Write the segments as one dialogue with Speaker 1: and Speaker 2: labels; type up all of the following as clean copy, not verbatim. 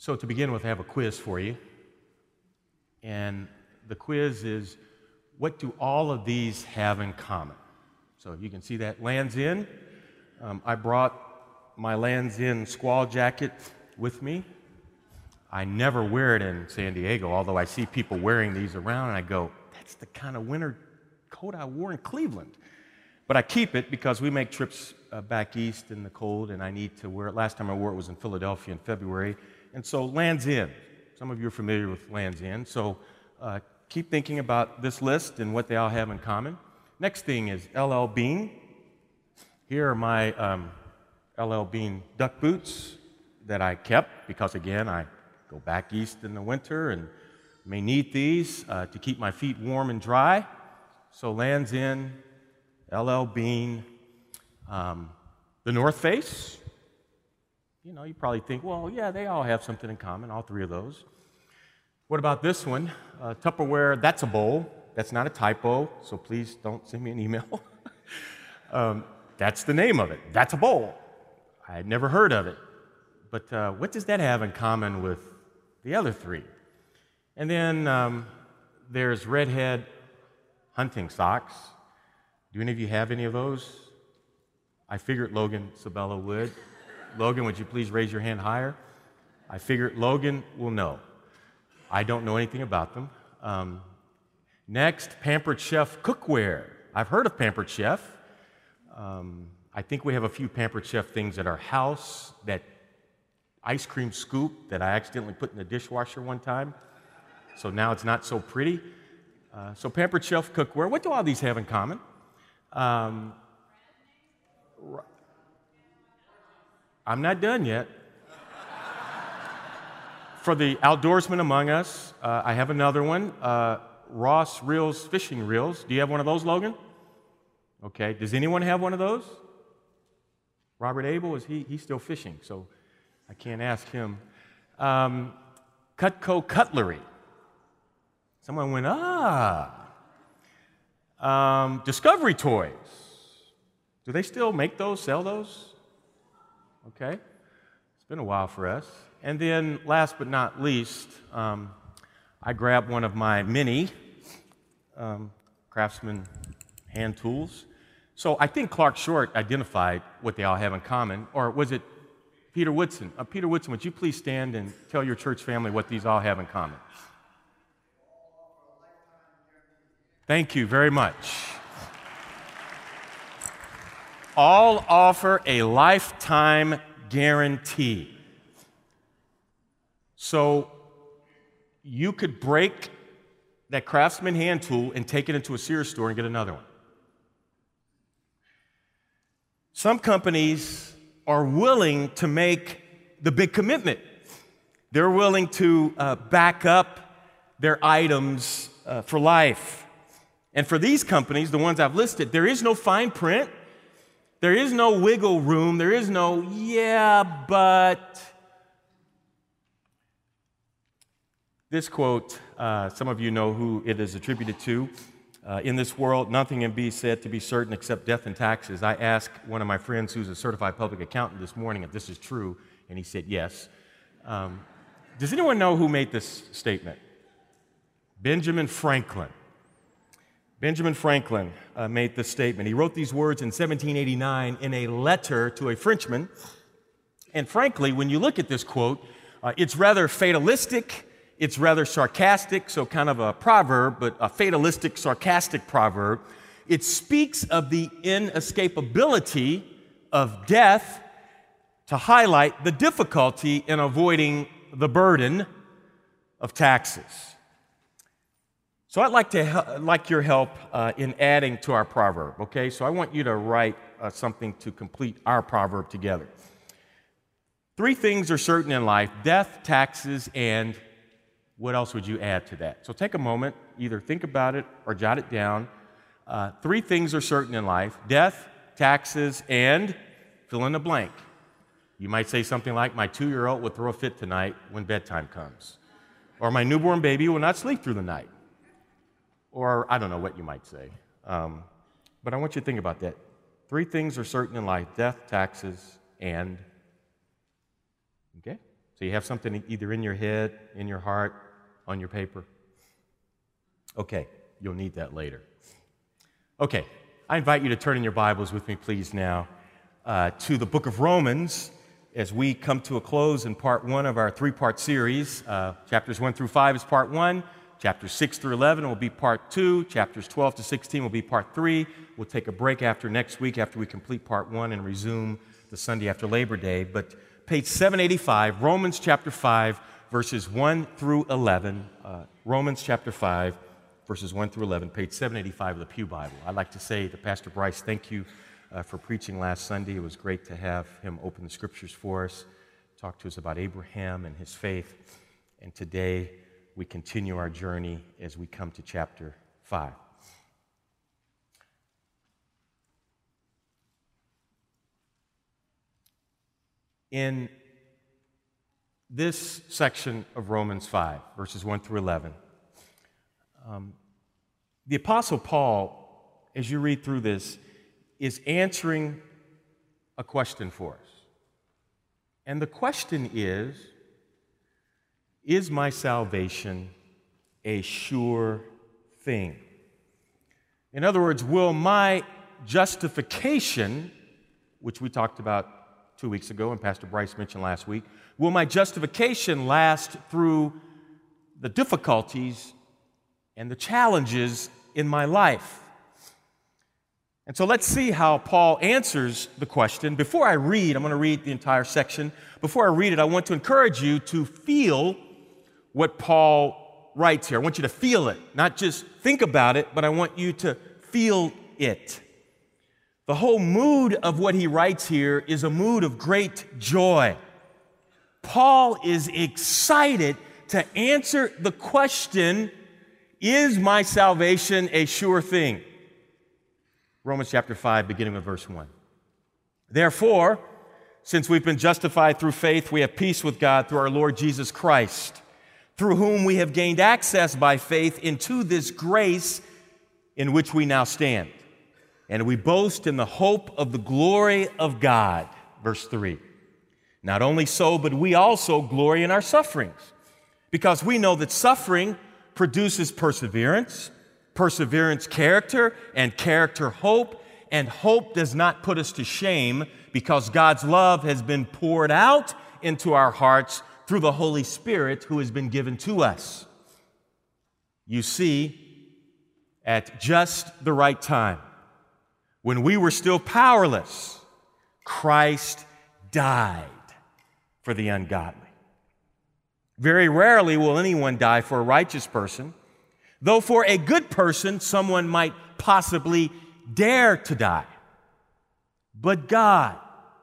Speaker 1: So to begin with, I have a quiz for you. And the quiz is, what do all of these have in common? So you can see that Lands' End. I brought my Lands' End squall jacket with me. I never wear it in San Diego, although I see people wearing these around, and I go, that's the kind of winter coat I wore in Cleveland. But I keep it because we make trips back east in the cold, and I need to wear it. Last time I wore it was in Philadelphia in February. And so Lands' End, some of you are familiar with Lands' End, so keep thinking about this list and what they all have in common. Next thing is LL Bean. Here are my LL Bean duck boots that I kept because, again, I go back east in the winter and may need these to keep my feet warm and dry. So Lands' End, LL Bean, the North Face. You know, you probably think, well, yeah, they all have something in common, all three of those. What about this one? Tupperware, that's a bowl. That's not a typo, so please don't send me an email. That's the name of it. That's a bowl. I had never heard of it. But what does that have in common with the other three? And then there's Redhead hunting socks. Do any of you have any of those? I figured Logan Sabella would. Logan, would you please raise your hand higher? I figured Logan will know. I don't know anything about them. Next, Pampered Chef cookware. I've heard of Pampered Chef. I think we have a few Pampered Chef things at our house. That ice cream scoop that I accidentally put in the dishwasher one time. So now it's not so pretty. So Pampered Chef cookware. What do all these have in common? I'm not done yet. For the outdoorsmen among us, I have another one. Ross Reels fishing reels. Do you have one of those, Logan? Okay. Does anyone have one of those? Robert Abel, he's still fishing, so I can't ask him. Cutco cutlery. Someone went, Discovery toys. Do they still make those, sell those? Okay. It's been a while for us. And then last but not least, I grabbed one of my mini Craftsman hand tools. So I think Clark Short identified what they all have in common, or was it Peter Woodson? Peter Woodson, would you please stand and tell your church family what these all have in common? Thank you very much. All offer a lifetime guarantee. So you could break that Craftsman hand tool and take it into a Sears store and get another one. Some companies are willing to make the big commitment. They're willing to back up their items for life. And for these companies, the ones I've listed, there is no fine print. There is no wiggle room. There is no, yeah, but. This quote, some of you know who it is attributed to. In this world, nothing can be said to be certain except death and taxes. I asked one of my friends who's a certified public accountant this morning if this is true, and he said yes. Does anyone know who made this statement? Benjamin Franklin. Benjamin Franklin made this statement. He wrote these words in 1789 in a letter to a Frenchman. And frankly, when you look at this quote, it's rather fatalistic. It's rather sarcastic, so kind of a proverb, but a fatalistic, sarcastic proverb. It speaks of the inescapability of death to highlight the difficulty in avoiding the burden of taxes. So I'd like your help in adding to our proverb, okay? So I want you to write something to complete our proverb together. 3 things are certain in life: death, taxes, and what else would you add to that? So take a moment, either think about it or jot it down. 3 things are certain in life: death, taxes, and fill in the blank. You might say something like, my 2-year-old will throw a fit tonight when bedtime comes. Or my newborn baby will not sleep through the night. Or I don't know what you might say. But I want you to think about that. 3 things are certain in life: death, taxes, and... Okay? So you have something either in your head, in your heart, on your paper? Okay, you'll need that later. Okay, I invite you to turn in your Bibles with me, please, now to the book of Romans as we come to a close in part one of our three-part series. Chapters 1 through 5 is part one. Chapters 6 through 11 will be part two. Chapters 12 to 16 will be part three. We'll take a break after next week after we complete part one and resume the Sunday after Labor Day. But page 785, Romans chapter 5, verses 1 through 11. Romans chapter 5, verses 1 through 11, page 785 of the Pew Bible. I'd like to say to Pastor Bryce, thank you for preaching last Sunday. It was great to have him open the Scriptures for us, talk to us about Abraham and his faith. And today we continue our journey as we come to chapter 5. In this section of Romans 5, verses 1 through 11, the Apostle Paul, as you read through this, is answering a question for us. And the question is my salvation a sure thing? In other words, will my justification, which we talked about 2 weeks ago and Pastor Bryce mentioned last week, will my justification last through the difficulties and the challenges in my life? And so let's see how Paul answers the question. Before I read, I'm going to read the entire section. Before I read it, I want to encourage you to feel what Paul writes here. I want you to feel it, not just think about it, but I want you to feel it. The whole mood of what he writes here is a mood of great joy. Paul is excited to answer the question, is my salvation a sure thing? Romans chapter 5, beginning with verse 1. Therefore, since we've been justified through faith, we have peace with God through our Lord Jesus Christ, through whom we have gained access by faith into this grace in which we now stand. And we boast in the hope of the glory of God. Verse 3. Not only so, but we also glory in our sufferings, because we know that suffering produces perseverance, perseverance character, and character hope, and hope does not put us to shame because God's love has been poured out into our hearts through the Holy Spirit who has been given to us. You see, at just the right time, when we were still powerless, Christ died for the ungodly. Very rarely will anyone die for a righteous person, though for a good person, someone might possibly dare to die. But God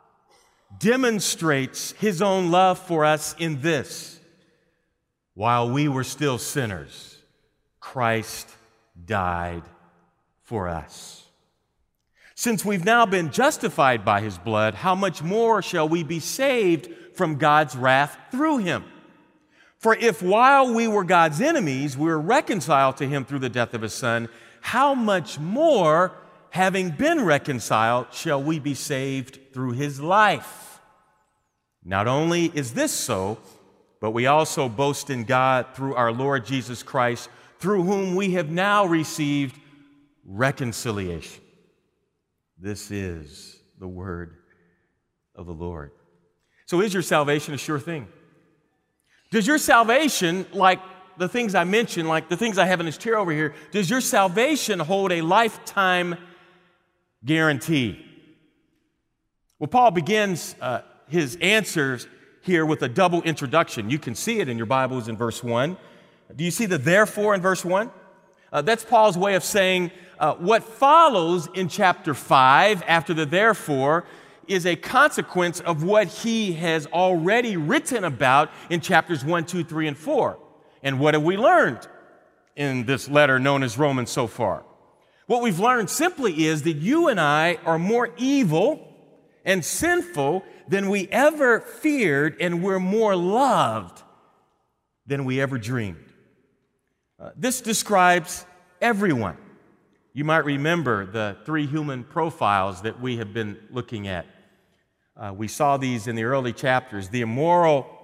Speaker 1: demonstrates His own love for us in this: while we were still sinners, Christ died for us. Since we've now been justified by His blood, how much more shall we be saved from God's wrath through Him? For if while we were God's enemies, we were reconciled to Him through the death of His Son, how much more, having been reconciled, shall we be saved through His life? Not only is this so, but we also boast in God through our Lord Jesus Christ, through whom we have now received reconciliation. This is the word of the Lord. So is your salvation a sure thing? Does your salvation, like the things I mentioned, like the things I have in this chair over here, does your salvation hold a lifetime guarantee? Well, Paul begins his answers here with a double introduction. You can see it in your Bibles in verse 1. Do you see the therefore in verse 1? That's Paul's way of saying what follows in chapter 5 after the therefore is a consequence of what he has already written about in chapters 1, 2, 3, and 4. And what have we learned in this letter known as Romans so far? What we've learned simply is that you and I are more evil and sinful than we ever feared, and we're more loved than we ever dreamed. This describes everyone. You might remember the 3 human profiles that we have been looking at. We saw these in the early chapters: the immoral,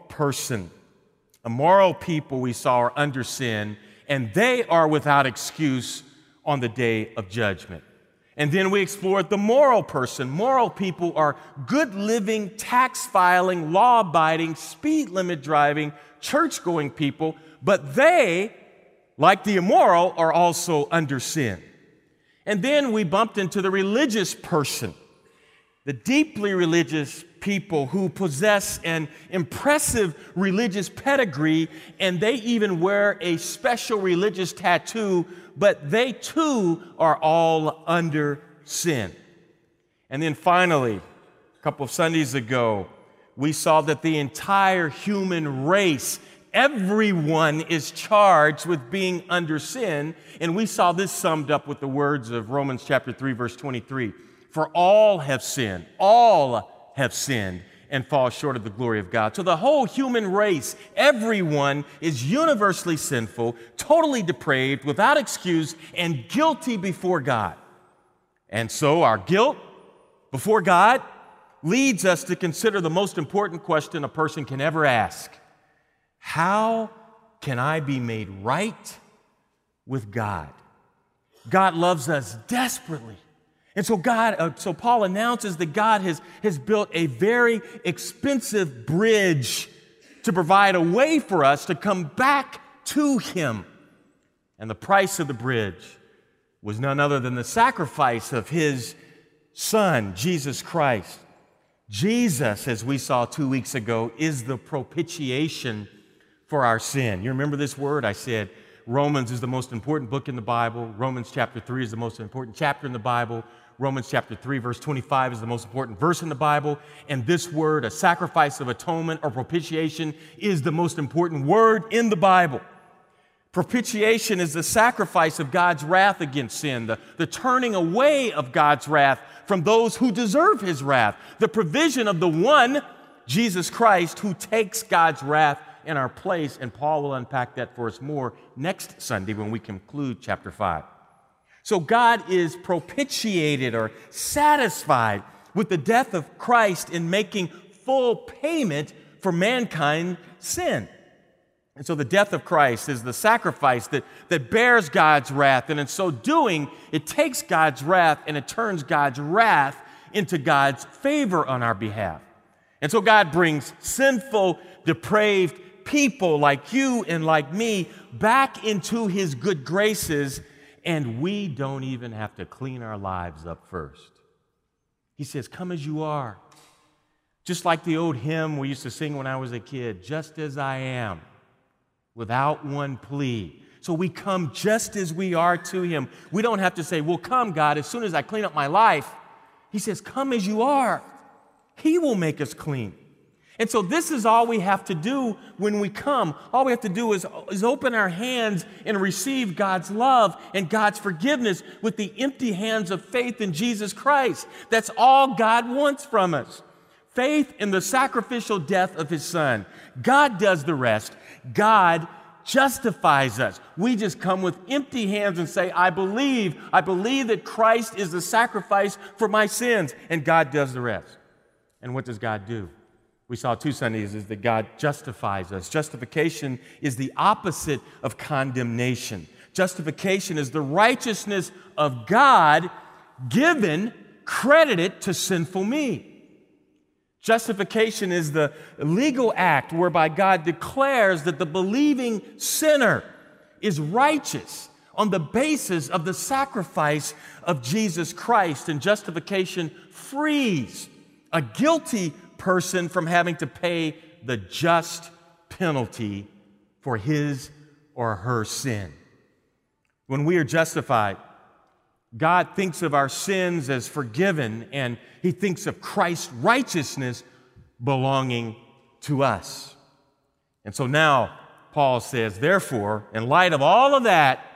Speaker 1: person. A moral people we saw are under sin, and they are without excuse on the day of judgment. And then we explored the moral person. Moral people are good living, tax filing, law abiding, speed limit driving, church going people, but they, like the immoral, are also under sin. And then we bumped into the religious person, the deeply religious people who possess an impressive religious pedigree, and they even wear a special religious tattoo, but they too are all under sin. And then finally, a couple of Sundays ago, we saw that the entire human race, everyone is charged with being under sin, and we saw this summed up with the words of Romans chapter 3, verse 23. For all have sinned and fall short of the glory of God. So the whole human race, everyone is universally sinful, totally depraved, without excuse, and guilty before God. And so our guilt before God leads us to consider the most important question a person can ever ask. How can I be made right with God? God loves us desperately. And so Paul announces that God has built a very expensive bridge to provide a way for us to come back to Him. And the price of the bridge was none other than the sacrifice of His Son, Jesus Christ. Jesus, as we saw 2 weeks ago, is the propitiation for our sin. You remember this word? I said Romans is the most important book in the Bible. Romans chapter 3 is the most important chapter in the Bible. Romans chapter 3, verse 25 is the most important verse in the Bible. And this word, a sacrifice of atonement or propitiation, is the most important word in the Bible. Propitiation is the sacrifice of God's wrath against sin, the turning away of God's wrath from those who deserve His wrath, the provision of the one, Jesus Christ, who takes God's wrath in our place. And Paul will unpack that for us more next Sunday when we conclude chapter 5. So God is propitiated or satisfied with the death of Christ in making full payment for mankind's sin. And so the death of Christ is the sacrifice that bears God's wrath. And in so doing, it takes God's wrath and it turns God's wrath into God's favor on our behalf. And so God brings sinful, depraved people like you and like me back into His good graces, and we don't even have to clean our lives up first. He says, come as you are. Just like the old hymn we used to sing when I was a kid, just as I am, without one plea. So we come just as we are to Him. We don't have to say, well, come, God, as soon as I clean up my life. He says, come as you are. He will make us clean. And so this is all we have to do when we come. All we have to do is open our hands and receive God's love and God's forgiveness with the empty hands of faith in Jesus Christ. That's all God wants from us. Faith in the sacrificial death of His Son. God does the rest. God justifies us. We just come with empty hands and say, I believe that Christ is the sacrifice for my sins. And God does the rest. And what does God do? We saw 2 Sundays is that God justifies us. Justification is the opposite of condemnation. Justification is the righteousness of God given, credited to sinful me. Justification is the legal act whereby God declares that the believing sinner is righteous on the basis of the sacrifice of Jesus Christ. And justification frees a guilty person from having to pay the just penalty for his or her sin. When we are justified, God thinks of our sins as forgiven, and He thinks of Christ's righteousness belonging to us. And so now, Paul says, therefore, in light of all of that,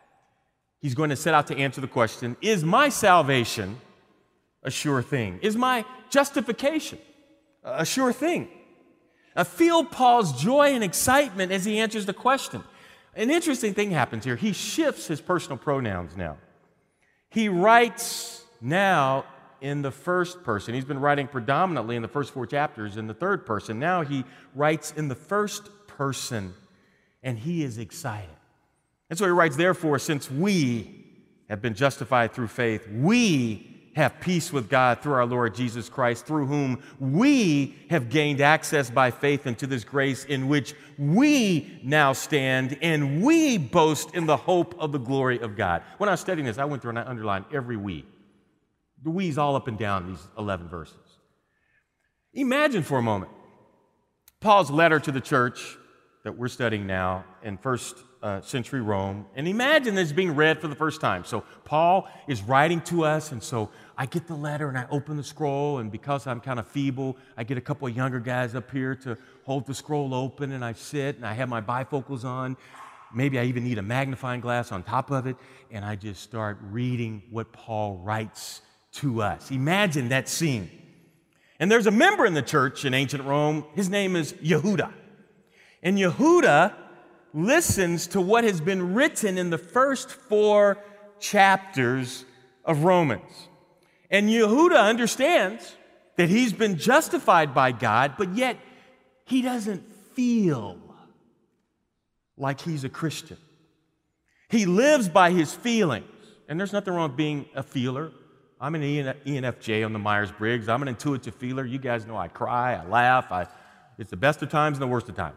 Speaker 1: he's going to set out to answer the question, is my salvation a sure thing? Is my justification a sure thing? Now, feel Paul's joy and excitement as he answers the question. An interesting thing happens here. He shifts his personal pronouns now. He writes now in the first person. He's been writing predominantly in the first 4 chapters in the third person. Now he writes in the first person, and he is excited. And so he writes, therefore, since we have been justified through faith, we have peace with God through our Lord Jesus Christ, through whom we have gained access by faith into this grace in which we now stand, and we boast in the hope of the glory of God. When I was studying this, I went through and I underlined every we. The we's all up and down these 11 verses. Imagine for a moment Paul's letter to the church that we're studying now in first century Rome, and imagine this being read for the first time. So Paul is writing to us, and so I get the letter and I open the scroll, and because I'm kind of feeble, I get a couple of younger guys up here to hold the scroll open, and I sit and I have my bifocals on. Maybe I even need a magnifying glass on top of it, and I just start reading what Paul writes to us. Imagine that scene. And there's a member in the church in ancient Rome. His name is Yehuda. And Yehuda listens to what has been written in the first 4 chapters of Romans. And Yehuda understands that he's been justified by God, but yet he doesn't feel like he's a Christian. He lives by his feelings. And there's nothing wrong with being a feeler. I'm an ENFJ on the Myers-Briggs. I'm an intuitive feeler. You guys know I cry, I laugh. It's the best of times and the worst of times.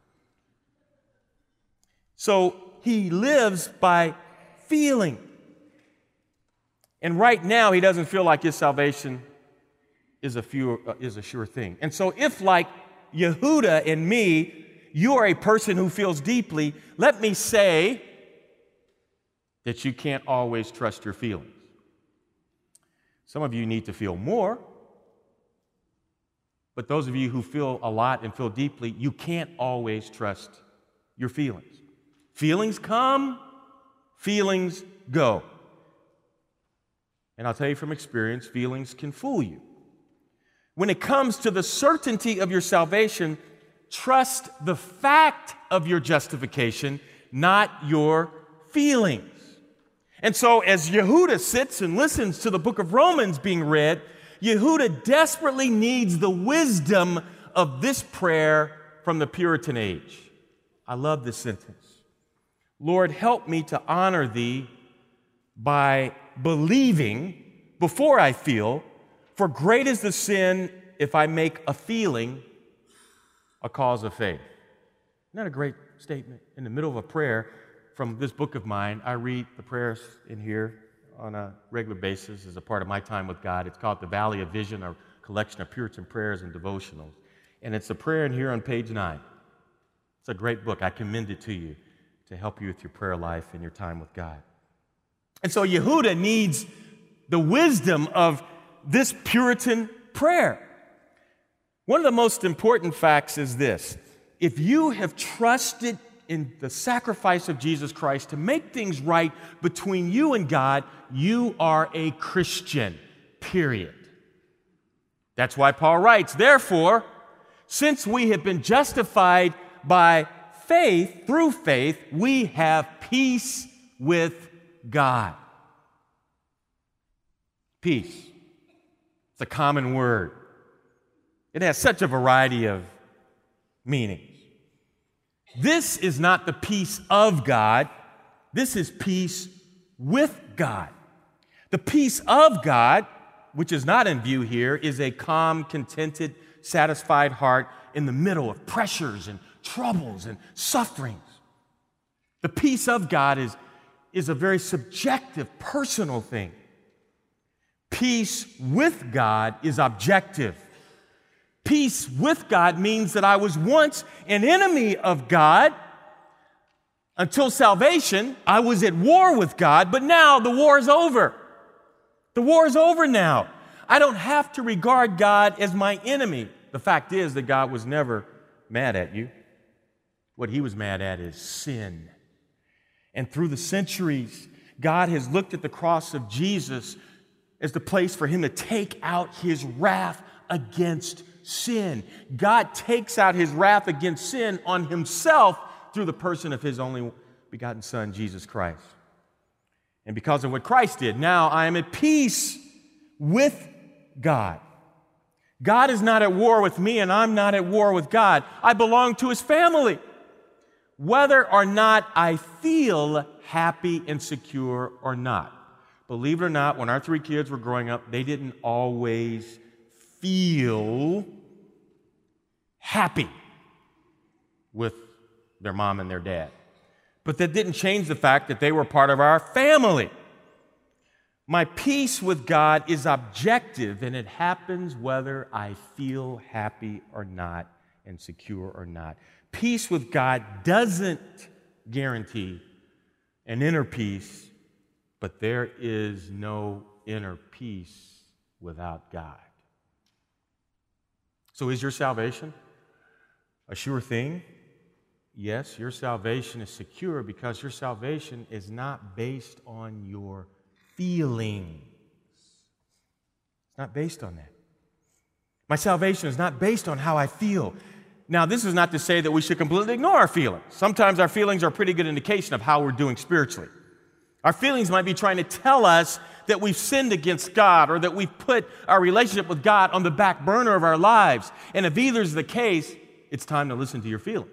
Speaker 1: So he lives by feeling. And right now, he doesn't feel like his salvation is a sure thing. And so if, like Yehuda and me, you are a person who feels deeply, let me say that you can't always trust your feelings. Some of you need to feel more, but those of you who feel a lot and feel deeply, you can't always trust your feelings. Feelings come, feelings go. And I'll tell you from experience, feelings can fool you. When it comes to the certainty of your salvation, trust the fact of your justification, not your feelings. And so as Yehuda sits and listens to the book of Romans being read, Yehuda desperately needs the wisdom of this prayer from the Puritan age. I love this sentence. Lord, help me to honor thee by believing before I feel, for great is the sin if I make a feeling a cause of faith. Isn't that a great statement? In the middle of a prayer from this book of mine, I read the prayers in here on a regular basis as a part of my time with God. It's called The Valley of Vision, a collection of Puritan prayers and devotionals. And it's a prayer in here on page 9. It's a great book. I commend it to you to help you with your prayer life and your time with God. And so Yehuda needs the wisdom of this Puritan prayer. One of the most important facts is this. If you have trusted in the sacrifice of Jesus Christ to make things right between you and God, you are a Christian, period. That's why Paul writes, therefore, since we have been justified by faith, through faith, we have peace with God. Peace. It's a common word. It has such a variety of meanings. This is not the peace of God. This is peace with God. The peace of God, which is not in view here, is a calm, contented, satisfied heart in the middle of pressures and troubles and sufferings. The peace of God is a very subjective, personal thing. Peace with God is objective. Peace with God means that I was once an enemy of God. Until salvation, I was at war with God, but now the war is over. The war is over now. I don't have to regard God as my enemy. The fact is that God was never mad at you. What he was mad at is sin. And through the centuries, God has looked at the cross of Jesus as the place for him to take out his wrath against sin. God takes out his wrath against sin on himself through the person of his only begotten Son, Jesus Christ. And because of what Christ did, now I am at peace with God. God is not at war with me, and I'm not at war with God. I belong to His family. Whether or not I feel happy and secure or not. Believe it or not, when our 3 kids were growing up, they didn't always feel happy with their mom and their dad. But that didn't change the fact that they were part of our family. My peace with God is objective, and it happens whether I feel happy or not and secure or not. Peace with God doesn't guarantee an inner peace, but there is no inner peace without God. So is your salvation a sure thing? Yes, your salvation is secure because your salvation is not based on your feelings. It's not based on that. My salvation is not based on how I feel. Now, this is not to say that we should completely ignore our feelings. Sometimes our feelings are a pretty good indication of how we're doing spiritually. Our feelings might be trying to tell us that we've sinned against God or that we've put our relationship with God on the back burner of our lives. And if either is the case, it's time to listen to your feelings.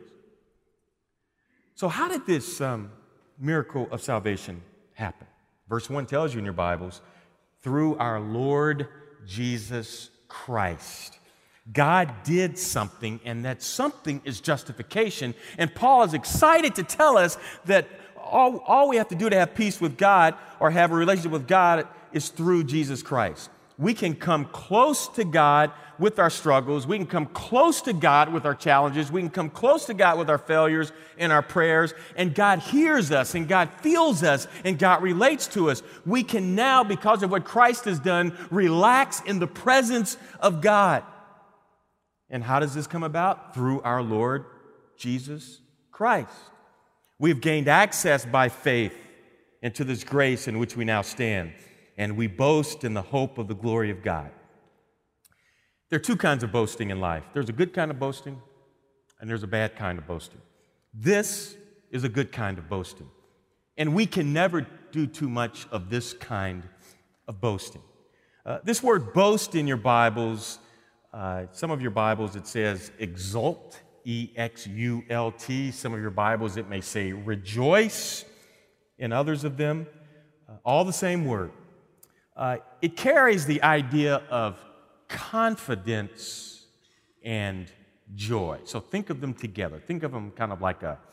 Speaker 1: So how did this miracle of salvation happen? Verse 1 tells you in your Bibles, through our Lord Jesus Christ. God did something, and that something is justification. And Paul is excited to tell us that all we have to do to have peace with God or have a relationship with God is through Jesus Christ. We can come close to God with our struggles. We can come close to God with our challenges. We can come close to God with our failures and our prayers. And God hears us, and God feels us, and God relates to us. We can now, because of what Christ has done, relax in the presence of God. And how does this come about? Through our Lord Jesus Christ. We've gained access by faith into this grace in which we now stand, and we boast in the hope of the glory of God. There are 2 kinds of boasting in life. There's a good kind of boasting, and there's a bad kind of boasting. This is a good kind of boasting, and we can never do too much of this kind of boasting. This word boast in your Bibles, some of your Bibles it says exult, E-X-U-L-T. Some of your Bibles it may say rejoice. In others of them, all the same word. It carries the idea of confidence and joy. So think of them together. Think of them kind of like an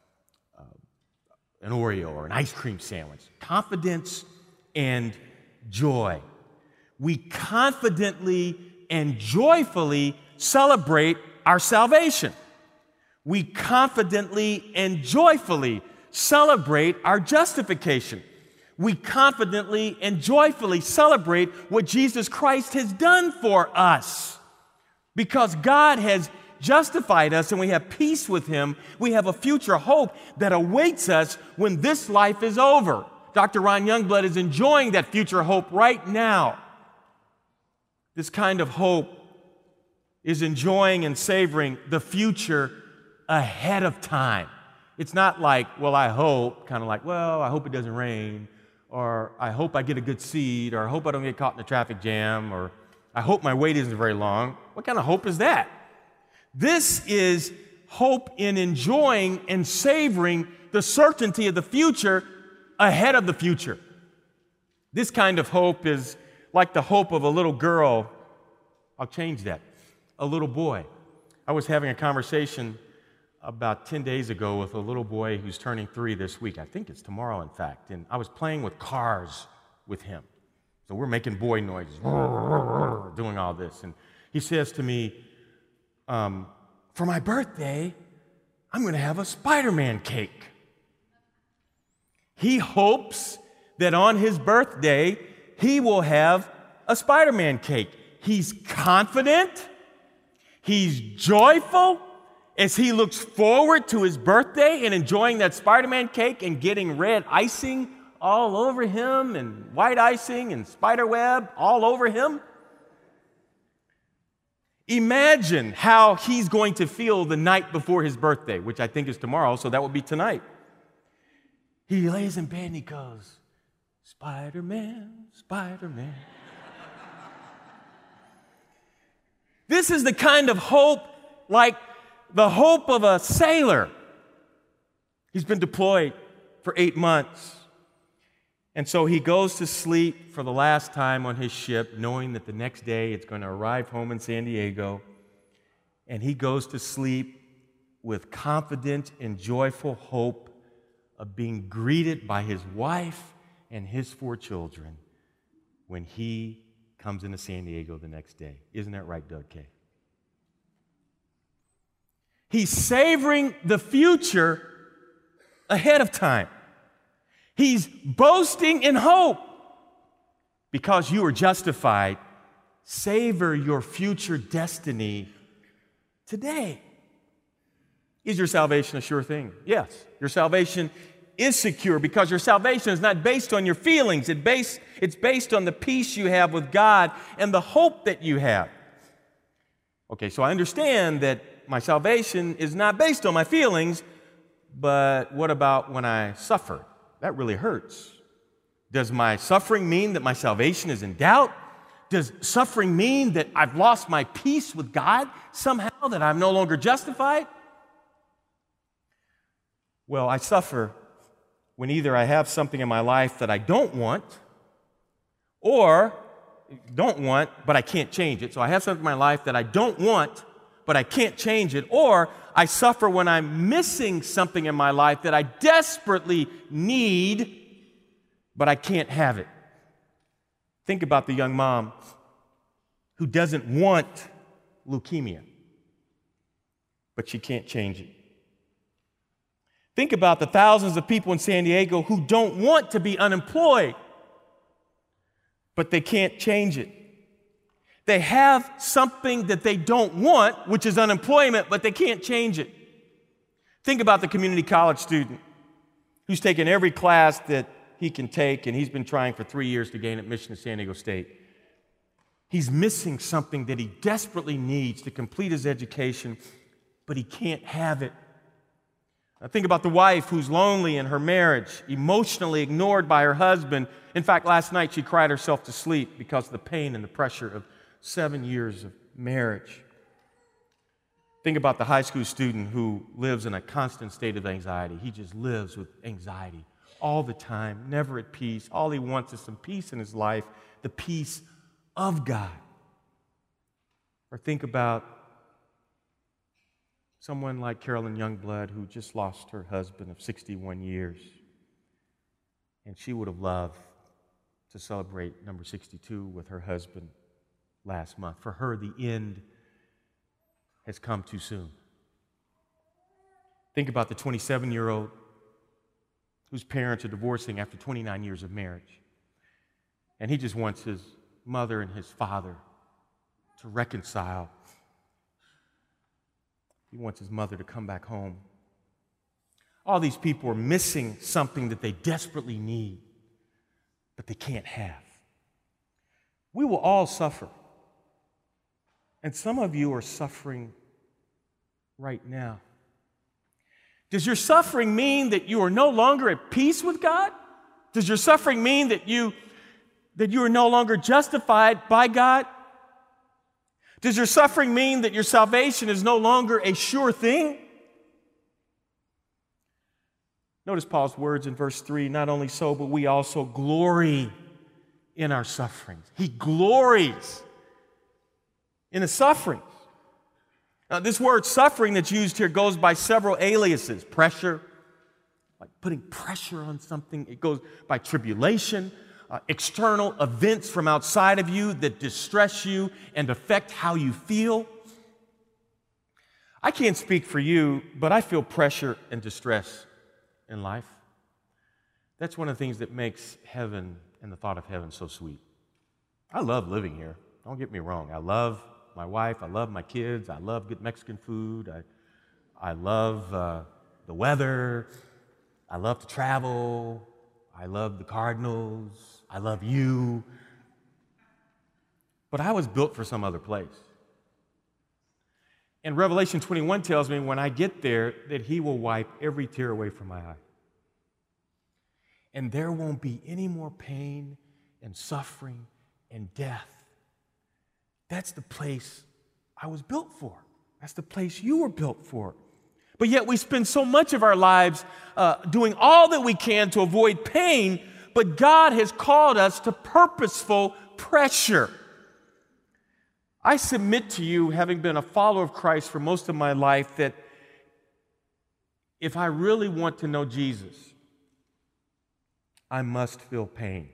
Speaker 1: Oreo or an ice cream sandwich. Confidence and joy. We confidently and joyfully celebrate our salvation. We confidently and joyfully celebrate our justification. We confidently and joyfully celebrate what Jesus Christ has done for us. Because God has justified us and we have peace with Him, we have a future hope that awaits us when this life is over. Dr. Ron Youngblood is enjoying that future hope right now. This kind of hope is enjoying and savoring the future ahead of time. It's not like, well, I hope, kind of like, well, I hope it doesn't rain, or I hope I get a good seat, or I hope I don't get caught in a traffic jam, or I hope my wait isn't very long. What kind of hope is that? This is hope in enjoying and savoring the certainty of the future ahead of the future. This kind of hope is like the hope of a little girl. I'll change that. A little boy. I was having a conversation about 10 days ago with a little boy who's turning 3 this week. I think it's tomorrow, in fact. And I was playing with cars with him. So we're making boy noises, doing all this. And he says to me, for my birthday, I'm going to have a Spider-Man cake. He hopes that on his birthday, he will have a Spider-Man cake. He's confident. He's joyful as he looks forward to his birthday and enjoying that Spider-Man cake and getting red icing all over him and white icing and spider web all over him. Imagine how he's going to feel the night before his birthday, which I think is tomorrow, so that would be tonight. He lays in bed and he goes, Spider-Man, Spider-Man. This is the kind of hope like the hope of a sailor. He's been deployed for 8 months. And so he goes to sleep for the last time on his ship, knowing that the next day it's going to arrive home in San Diego. And he goes to sleep with confident and joyful hope of being greeted by his wife and his 4 children when he comes into San Diego the next day. Isn't that right, Doug Kay? He's savoring the future ahead of time. He's boasting in hope. Because you are justified, savor your future destiny today. Is your salvation a sure thing? Yes. Your salvation is secure because your salvation is not based on your feelings. It's based on the peace you have with God and the hope that you have. Okay, so I understand that my salvation is not based on my feelings, but what about when I suffer? That really hurts. Does my suffering mean that my salvation is in doubt? Does suffering mean that I've lost my peace with God somehow, that I'm no longer justified? Well, I suffer when either I have something in my life that I don't want, or but I can't change it. So I have something in my life that I don't want, but I can't change it. Or I suffer when I'm missing something in my life that I desperately need, but I can't have it. Think about the young mom who doesn't want leukemia, but she can't change it. Think about the thousands of people in San Diego who don't want to be unemployed, but they can't change it. They have something that they don't want, which is unemployment, but they can't change it. Think about the community college student who's taken every class that he can take, and he's been trying for 3 years to gain admission to San Diego State. He's missing something that he desperately needs to complete his education, but he can't have it. Now think about the wife who's lonely in her marriage, emotionally ignored by her husband. In fact, last night she cried herself to sleep because of the pain and the pressure of 7 years of marriage. Think about the high school student who lives in a constant state of anxiety. He just lives with anxiety all the time, never at peace. All he wants is some peace in his life, the peace of God. Or think about someone like Carolyn Youngblood, who just lost her husband of 61 years. And she would have loved to celebrate number 62 with her husband last month. For her, the end has come too soon. Think about the 27-year-old whose parents are divorcing after 29 years of marriage. And he just wants his mother and his father to reconcile. He wants his mother to come back home. All these people are missing something that they desperately need, but they can't have. We will all suffer. And some of you are suffering right now. Does your suffering mean that you are no longer at peace with God? Does your suffering mean that you are no longer justified by God? Does your suffering mean that your salvation is no longer a sure thing? Notice Paul's words in verse 3, not only so, but we also glory in our sufferings. He glories in the sufferings. Now, this word suffering that's used here goes by several aliases. Pressure, like putting pressure on something. It goes by tribulation, external events from outside of you that distress you and affect how you feel. I can't speak for you, but I feel pressure and distress in life. That's one of the things that makes heaven and the thought of heaven so sweet. I love living here. Don't get me wrong. I love my wife. I love my kids. I love good Mexican food. I love the weather. I love to travel. I love the Cardinals. I love you. But I was built for some other place. And Revelation 21 tells me when I get there that He will wipe every tear away from my eye. And there won't be any more pain and suffering and death. That's the place I was built for. That's the place you were built for. But yet we spend so much of our lives doing all that we can to avoid pain, but God has called us to purposeful pressure. I submit to you, having been a follower of Christ for most of my life, that if I really want to know Jesus, I must feel pain.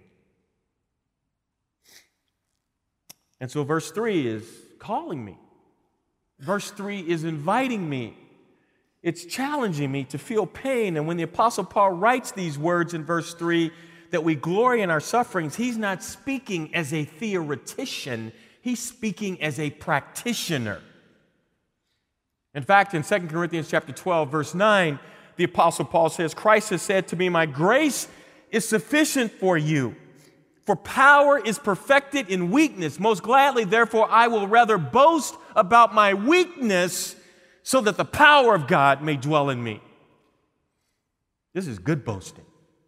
Speaker 1: And so verse 3 is calling me. Verse 3 is inviting me. It's challenging me to feel pain. And when the Apostle Paul writes these words in verse 3, that we glory in our sufferings, he's not speaking as a theoretician. He's speaking as a practitioner. In fact, in 2 Corinthians chapter 12, verse 9, the Apostle Paul says, Christ has said to me, my grace is sufficient for you, for power is perfected in weakness. Most gladly, therefore, I will rather boast about my weakness so that the power of God may dwell in me. This is good boasting.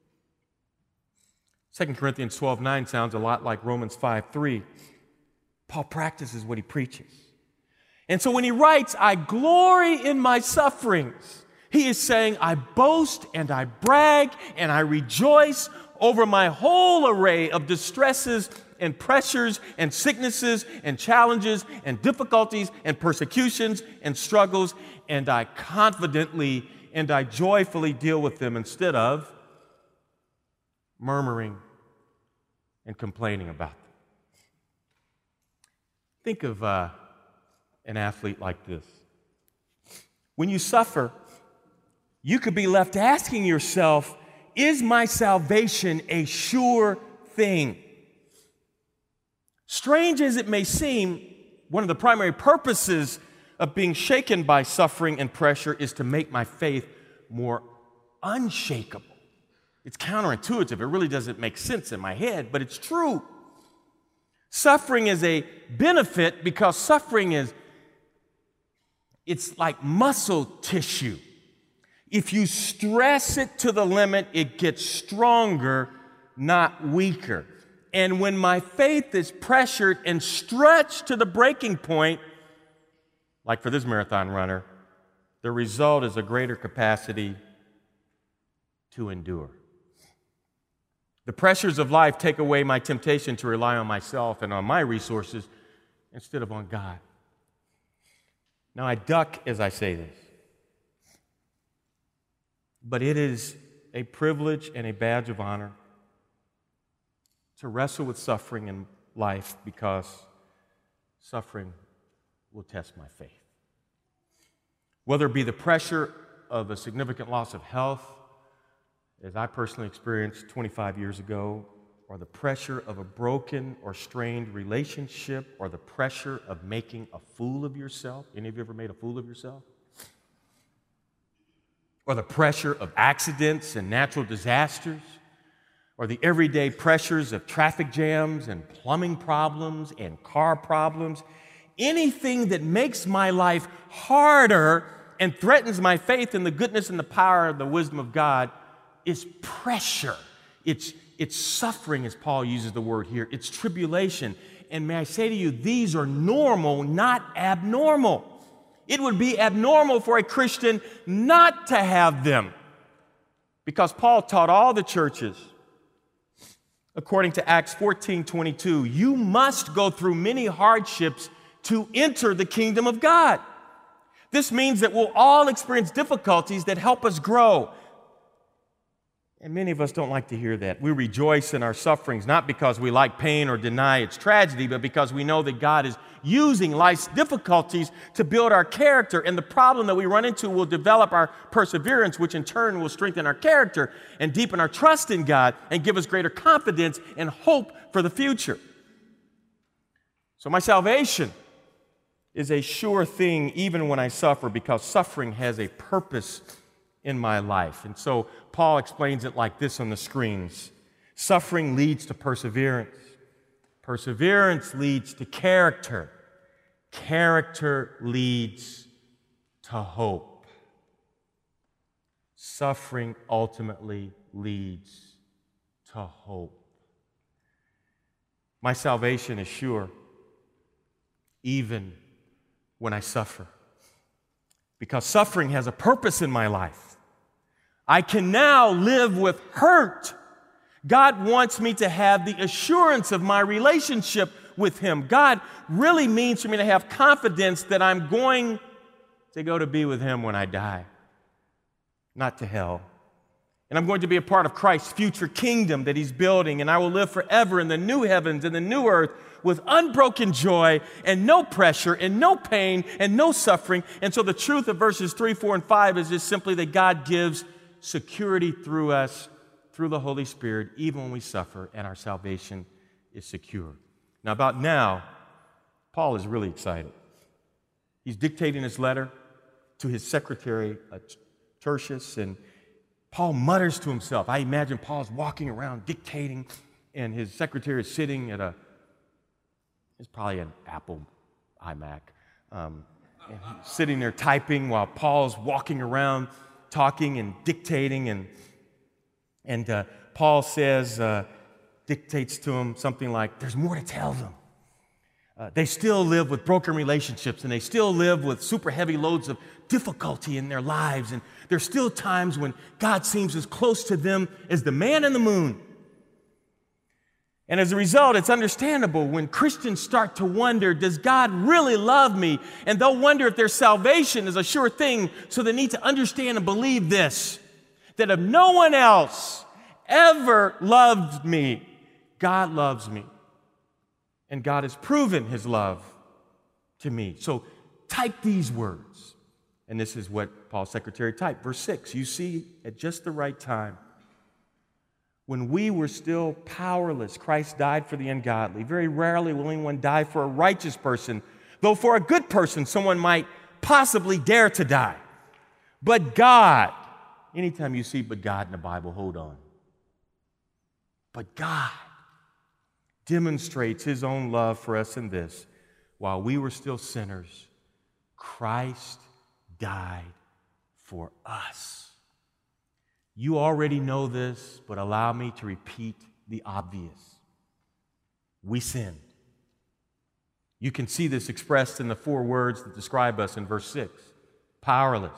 Speaker 1: 2 Corinthians 12:9 sounds a lot like Romans 5:3. Paul practices what he preaches. And so when he writes, I glory in my sufferings, he is saying, I boast and I brag and I rejoice over my whole array of distresses and pressures and sicknesses and challenges and difficulties and persecutions and struggles, and I confidently and I joyfully deal with them instead of murmuring and complaining about them. Think of an athlete like this. When you suffer, you could be left asking yourself, is my salvation a sure thing? Strange as it may seem, one of the primary purposes of being shaken by suffering and pressure is to make my faith more unshakable. It's counterintuitive. It really doesn't make sense in my head, but it's true. Suffering is a benefit because suffering it's like muscle tissue. If you stress it to the limit, it gets stronger, not weaker. And when my faith is pressured and stretched to the breaking point, like for this marathon runner, the result is a greater capacity to endure. The pressures of life take away my temptation to rely on myself and on my resources instead of on God. Now, I duck as I say this, but it is a privilege and a badge of honor to wrestle with suffering in life because suffering will test my faith. Whether it be the pressure of a significant loss of health, as I personally experienced 25 years ago, or the pressure of a broken or strained relationship, or the pressure of making a fool of yourself. Any of you ever made a fool of yourself? Or the pressure of accidents and natural disasters, or the everyday pressures of traffic jams and plumbing problems and car problems. Anything that makes my life harder and threatens my faith in the goodness and the power and the wisdom of God is pressure. It's suffering, as Paul uses the word here. It's tribulation. And may I say to you, these are normal, not abnormal. It would be abnormal for a Christian not to have them, because Paul taught all the churches, according to Acts 14:22, you must go through many hardships to enter the kingdom of God. This means that we'll all experience difficulties that help us grow. And many of us don't like to hear that. We rejoice in our sufferings, not because we like pain or deny its tragedy, but because we know that God is using life's difficulties to build our character. And the problem that we run into will develop our perseverance, which in turn will strengthen our character and deepen our trust in God and give us greater confidence and hope for the future. So my salvation is a sure thing even when I suffer, because suffering has a purpose in my life. And so Paul explains it like this on the screens. Suffering leads to perseverance. Perseverance leads to character. Character leads to hope. Suffering ultimately leads to hope. My salvation is sure, even when I suffer, because suffering has a purpose in my life. I can now live with hurt. God wants me to have the assurance of my relationship with Him. God really means for me to have confidence that I'm going to go to be with Him when I die, not to hell. And I'm going to be a part of Christ's future kingdom that He's building, and I will live forever in the new heavens and the new earth with unbroken joy and no pressure and no pain and no suffering. And so the truth of verses 3, 4, and 5 is just simply that God gives security through us, through the Holy Spirit, even when we suffer, and our salvation is secure. Now, about now, Paul is really excited. He's dictating his letter to his secretary, Tertius, and Paul mutters to himself. I imagine Paul's walking around dictating, and his secretary is sitting at it's probably an Apple iMac, and he's sitting there typing while Paul's walking around talking and dictating, and Paul dictates to him something like, there's more to tell them. They still live with broken relationships, and they still live with super heavy loads of difficulty in their lives, and there's still times when God seems as close to them as the man in the moon. And as a result, it's understandable when Christians start to wonder, does God really love me? And they'll wonder if their salvation is a sure thing, so they need to understand and believe this, that if no one else ever loved me, God loves me. And God has proven His love to me. So type these words. And this is what Paul's secretary typed. Verse 6, you see, at just the right time, when we were still powerless, Christ died for the ungodly. Very rarely will anyone die for a righteous person, though for a good person, someone might possibly dare to die. But God, anytime you see "but God" in the Bible, hold on. But God demonstrates His own love for us in this: while we were still sinners, Christ died for us. You already know this, but allow me to repeat the obvious. We sinned. You can see this expressed in the 4 words that describe us in verse 6. Powerless.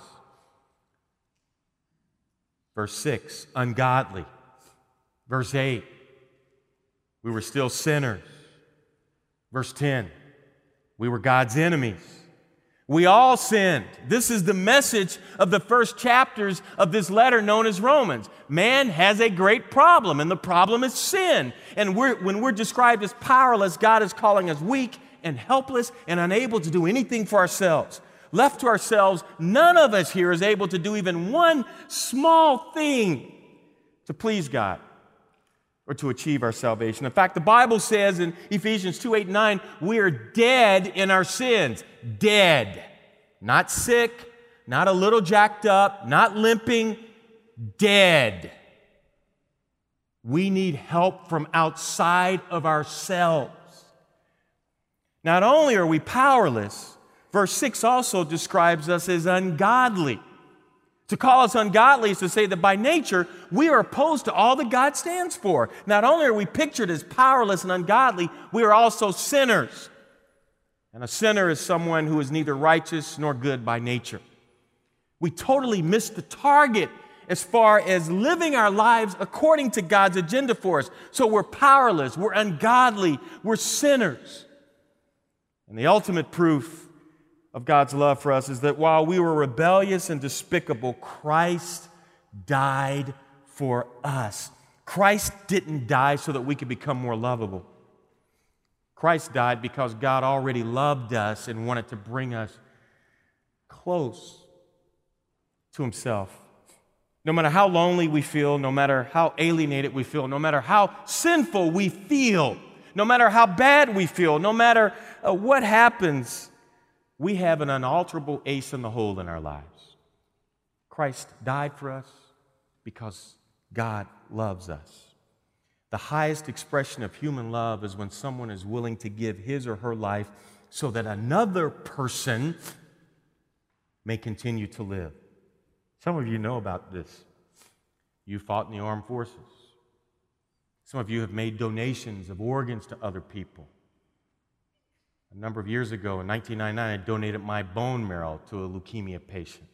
Speaker 1: Verse 6, ungodly. Verse 8, we were still sinners. Verse 10, we were God's enemies. We all sinned. This is the message of the first chapters of this letter known as Romans. Man has a great problem, and the problem is sin. And when we're described as powerless, God is calling us weak and helpless and unable to do anything for ourselves. Left to ourselves, none of us here is able to do even one small thing to please God or to achieve our salvation. In fact, the Bible says in Ephesians 2:8-9, we are dead in our sins. Dead. Not sick, not a little jacked up, not limping. Dead. We need help from outside of ourselves. Not only are we powerless, verse 6 also describes us as ungodly. To call us ungodly is to say that by nature, we are opposed to all that God stands for. Not only are we pictured as powerless and ungodly, we are also sinners. And a sinner is someone who is neither righteous nor good by nature. We totally miss the target as far as living our lives according to God's agenda for us. So we're powerless, we're ungodly, we're sinners. And the ultimate proof of God's love for us is that while we were rebellious and despicable, Christ died for us. Christ didn't die so that we could become more lovable. Christ died because God already loved us and wanted to bring us close to Himself. No matter how lonely we feel, no matter how alienated we feel, no matter how sinful we feel, no matter how bad we feel, no matter what happens, we have an unalterable ace in the hole in our lives. Christ died for us because God loves us. The highest expression of human love is when someone is willing to give his or her life so that another person may continue to live. Some of you know about this. You fought in the armed forces. Some of you have made donations of organs to other people. A number of years ago, in 1999, I donated my bone marrow to a leukemia patient.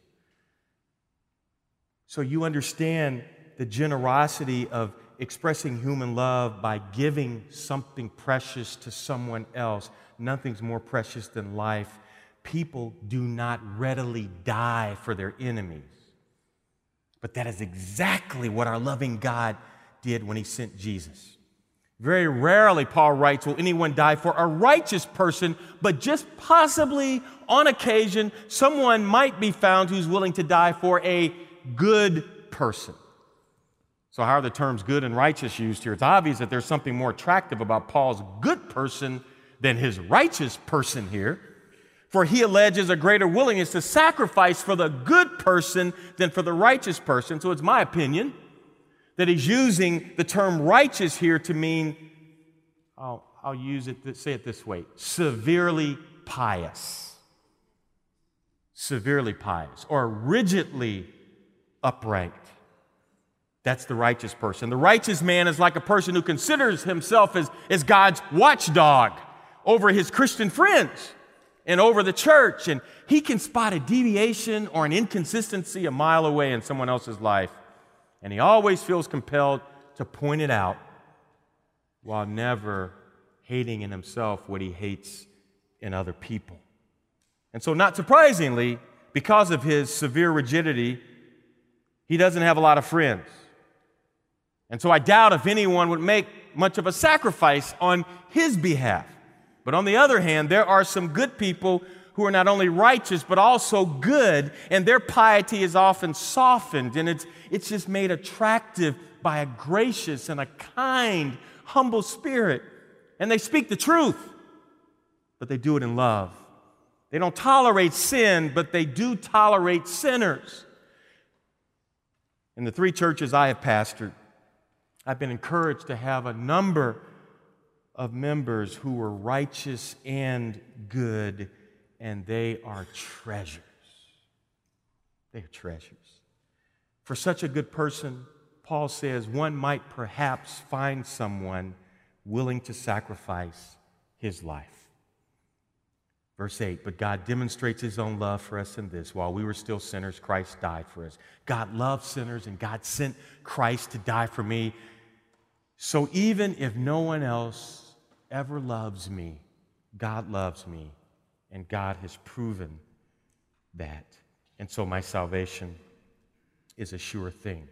Speaker 1: So you understand the generosity of expressing human love by giving something precious to someone else. Nothing's more precious than life. People do not readily die for their enemies. But that is exactly what our loving God did when he sent Jesus. Very rarely, Paul writes, will anyone die for a righteous person, but just possibly on occasion, someone might be found who's willing to die for a good person. So how are the terms good and righteous used here? It's obvious that there's something more attractive about Paul's good person than his righteous person here. For he alleges a greater willingness to sacrifice for the good person than for the righteous person. So it's my opinion that he's using the term righteous here to mean, I'll use it, say it this way, severely pious. Severely pious, or rigidly upright. That's the righteous person. The righteous man is like a person who considers himself as God's watchdog over his Christian friends and over the church. And he can spot a deviation or an inconsistency a mile away in someone else's life. And he always feels compelled to point it out while never hating in himself what he hates in other people. And so, not surprisingly, because of his severe rigidity, he doesn't have a lot of friends. And so I doubt if anyone would make much of a sacrifice on his behalf. But on the other hand, there are some good people who are not only righteous, but also good, and their piety is often softened, and it's just made attractive by a gracious and a kind, humble spirit. And they speak the truth, but they do it in love. They don't tolerate sin, but they do tolerate sinners. In the 3 churches I have pastored, I've been encouraged to have a number of members who were righteous and good, and they are treasures. They are treasures. For such a good person, Paul says, one might perhaps find someone willing to sacrifice his life. Verse 8, but God demonstrates his own love for us in this: while we were still sinners, Christ died for us. God loves sinners, and God sent Christ to die for me. So even if no one else ever loves me, God loves me, and God has proven that. And so my salvation is a sure thing.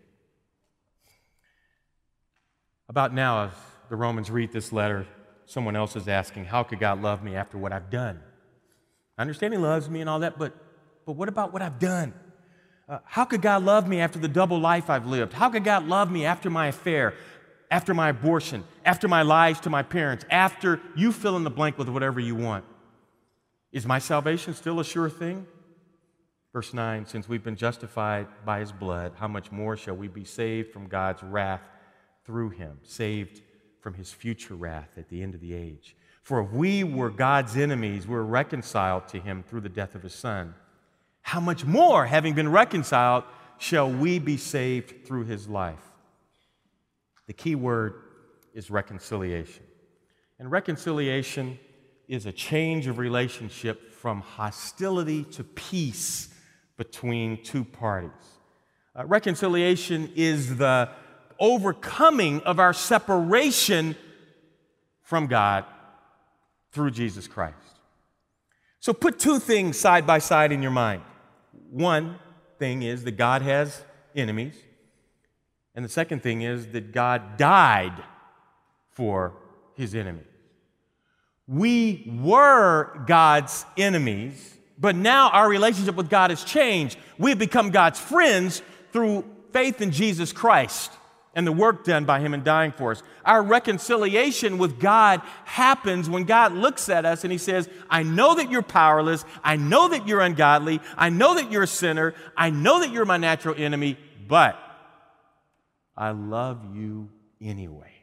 Speaker 1: About now, as the Romans read this letter, someone else is asking, how could God love me after what I've done? I understand he loves me and all that, but what about what I've done? How could God love me after the double life I've lived? How could God love me after my affair, after my abortion, after my lies to my parents, after you fill in the blank with whatever you want? Is my salvation still a sure thing? Verse 9, since we've been justified by his blood, how much more shall we be saved from God's wrath through him, saved from his future wrath at the end of the age? For if we were God's enemies, we were reconciled to him through the death of his Son. How much more, having been reconciled, shall we be saved through his life? The key word is reconciliation. And reconciliation is a change of relationship from hostility to peace between two parties. Reconciliation is the overcoming of our separation from God through Jesus Christ. So put two things side by side in your mind. One thing is that God has enemies, and the second thing is that God died for his enemies. We were God's enemies, but now our relationship with God has changed. We have become God's friends through faith in Jesus Christ and the work done by him in dying for us. Our reconciliation with God happens when God looks at us and he says, I know that you're powerless. I know that you're ungodly. I know that you're a sinner. I know that you're my natural enemy, but I love you anyway.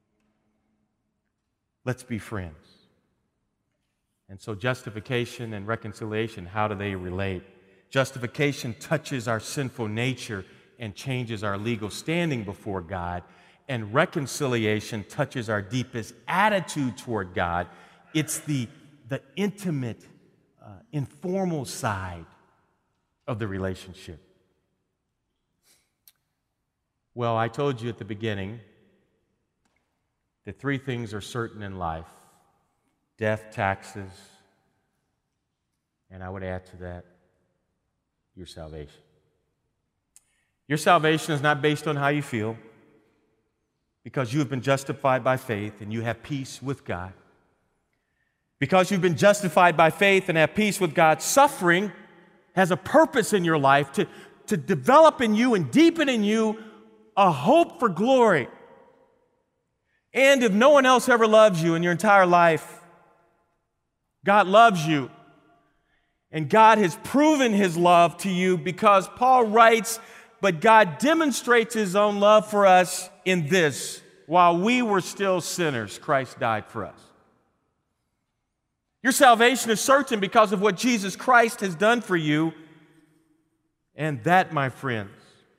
Speaker 1: Let's be friends. And so justification and reconciliation, how do they relate? Justification touches our sinful nature and changes our legal standing before God. And reconciliation touches our deepest attitude toward God. It's the the intimate, informal side of the relationship. Well, I told you at the beginning that three things are certain in life: death, taxes, and I would add to that, your salvation. Your salvation is not based on how you feel, because you have been justified by faith and you have peace with God. Because you've been justified by faith and have peace with God, suffering has a purpose in your life to develop in you and deepen in you a hope for glory. And if no one else ever loves you in your entire life, God loves you. And God has proven His love to you, because Paul writes, but God demonstrates His own love for us in this: while we were still sinners, Christ died for us. Your salvation is certain because of what Jesus Christ has done for you. And that, my friends,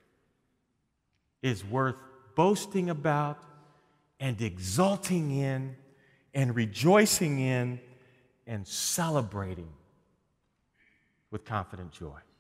Speaker 1: is worth boasting about and exulting in and rejoicing in and celebrating with confident joy.